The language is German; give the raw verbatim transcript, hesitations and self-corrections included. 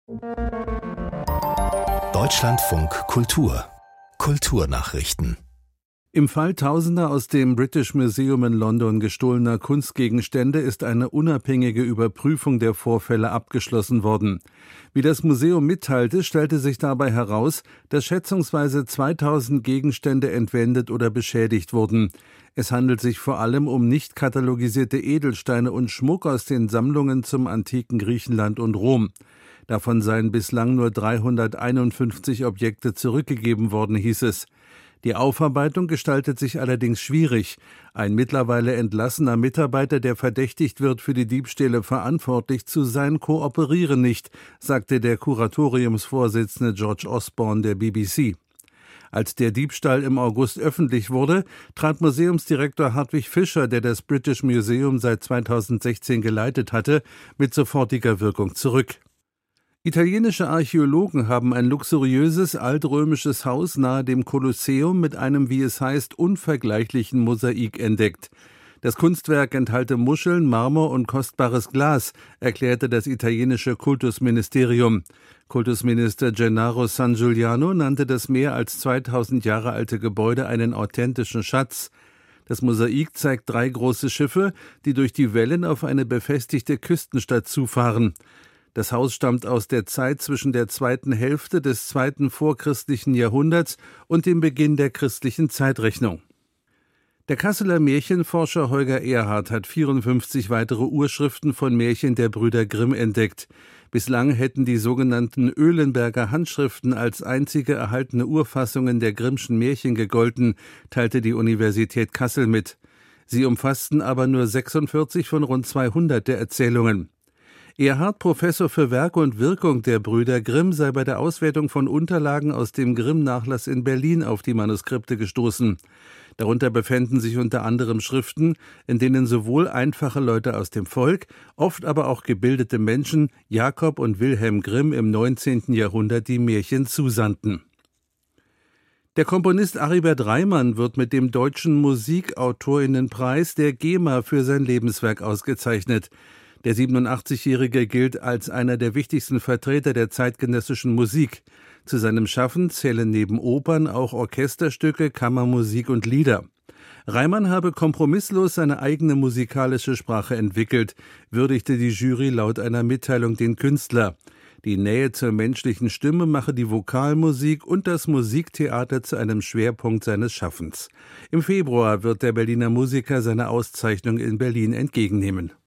Deutschlandfunk Kultur Kulturnachrichten. Im Fall tausender aus dem British Museum in London gestohlener Kunstgegenstände ist eine unabhängige Überprüfung der Vorfälle abgeschlossen worden. Wie das Museum mitteilte, stellte sich dabei heraus, dass schätzungsweise zweitausend Gegenstände entwendet oder beschädigt wurden. Es handelt sich vor allem um nicht katalogisierte Edelsteine und Schmuck aus den Sammlungen zum antiken Griechenland und Rom. Davon seien bislang nur dreihunderteinundfünfzig Objekte zurückgegeben worden, hieß es. Die Aufarbeitung gestaltet sich allerdings schwierig. Ein mittlerweile entlassener Mitarbeiter, der verdächtigt wird, für die Diebstähle verantwortlich zu sein, kooperiere nicht, sagte der Kuratoriumsvorsitzende George Osborne der B B C. Als der Diebstahl im August öffentlich wurde, trat Museumsdirektor Hartwig Fischer, der das British Museum seit zweitausendsechzehn geleitet hatte, mit sofortiger Wirkung zurück. Italienische Archäologen haben ein luxuriöses altrömisches Haus nahe dem Kolosseum mit einem, wie es heißt, unvergleichlichen Mosaik entdeckt. Das Kunstwerk enthalte Muscheln, Marmor und kostbares Glas, erklärte das italienische Kultusministerium. Kultusminister Gennaro San Giuliano nannte das mehr als zweitausend Jahre alte Gebäude einen authentischen Schatz. Das Mosaik zeigt drei große Schiffe, die durch die Wellen auf eine befestigte Küstenstadt zufahren. Das Haus stammt aus der Zeit zwischen der zweiten Hälfte des zweiten vorchristlichen Jahrhunderts und dem Beginn der christlichen Zeitrechnung. Der Kasseler Märchenforscher Holger Erhardt hat vierundfünfzig weitere Urschriften von Märchen der Brüder Grimm entdeckt. Bislang hätten die sogenannten Öhlenberger Handschriften als einzige erhaltene Urfassungen der Grimmschen Märchen gegolten, teilte die Universität Kassel mit. Sie umfassten aber nur sechsundvierzig von rund zweihundert der Erzählungen. Erhardt, Professor für Werk und Wirkung der Brüder Grimm, sei bei der Auswertung von Unterlagen aus dem Grimm-Nachlass in Berlin auf die Manuskripte gestoßen. Darunter befänden sich unter anderem Schriften, in denen sowohl einfache Leute aus dem Volk, oft aber auch gebildete Menschen Jakob und Wilhelm Grimm im neunzehnten Jahrhundert die Märchen zusandten. Der Komponist Aribert Reimann wird mit dem Deutschen Musikautorinnenpreis der GEMA für sein Lebenswerk ausgezeichnet. Der siebenundachtzigjährige gilt als einer der wichtigsten Vertreter der zeitgenössischen Musik. Zu seinem Schaffen zählen neben Opern auch Orchesterstücke, Kammermusik und Lieder. Reimann habe kompromisslos seine eigene musikalische Sprache entwickelt, würdigte die Jury laut einer Mitteilung den Künstler. Die Nähe zur menschlichen Stimme mache die Vokalmusik und das Musiktheater zu einem Schwerpunkt seines Schaffens. Im Februar wird der Berliner Musiker seine Auszeichnung in Berlin entgegennehmen.